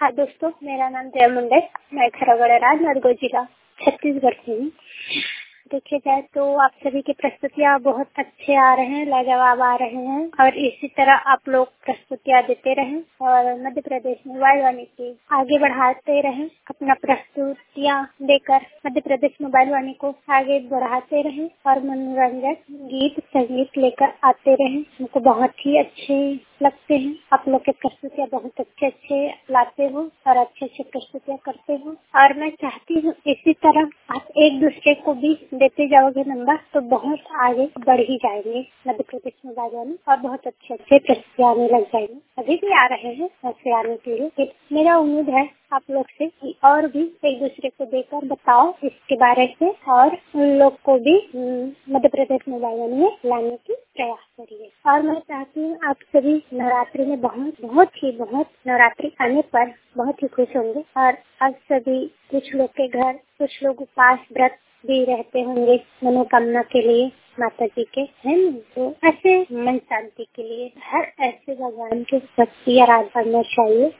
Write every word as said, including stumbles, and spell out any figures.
हाँ दोस्तों, मेरा नाम जया मुंडे, मैं खरगोन राज नरगौर जिला छत्तीसगढ़ से हूँ। देखिए जाए तो आप सभी की प्रस्तुतियाँ बहुत अच्छे आ रहे हैं, लाजवाब आ रहे हैं और इसी तरह आप लोग प्रस्तुतियाँ देते रहें और मध्य प्रदेश में मोबाइल वाणी की आगे बढ़ाते रहें। अपना प्रस्तुतियाँ देकर मध्य प्रदेश मोबाइल वाणी को आगे बढ़ाते रहें और मनोरंजक गीत संगीत लेकर आते रहें। हमको बहुत ही अच्छे लगते हैं, आप लोग के प्रस्तुतियाँ बहुत अच्छे अच्छे लाते हो और अच्छे अच्छे प्रस्तुतियाँ करते हो और मैं चाहती हूँ इसी तरह आप एक दूसरे को भी देते जाओगे नंबर तो बहुत आगे बढ़ ही जाएंगे मध्य प्रदेश में बाजाने और बहुत अच्छे अच्छे प्रस्तुतियाँ आने लग जाएंगे। अभी भी आ रहे हैं ऐसे आने के लिए। मेरा उम्मीद है आप लोग से कि और भी एक दूसरे को देकर बताओ इसके बारे में और उन लोग को भी मध्य प्रदेश में बाजाने में लाने की प्रयास करिए। और मैं चाहती हूँ आप सभी नवरात्रि में बहुत बहुत ही बहुत नवरात्रि आने पर बहुत ही खुश होंगे और आप सभी कुछ लोग के घर कुछ लोग उपास व्रत भी रहते होंगे मनोकामना के लिए माता जी के है न, तो ऐसे मन शांति के लिए हर ऐसे भगवान के भक्ति आराधना करना चाहिए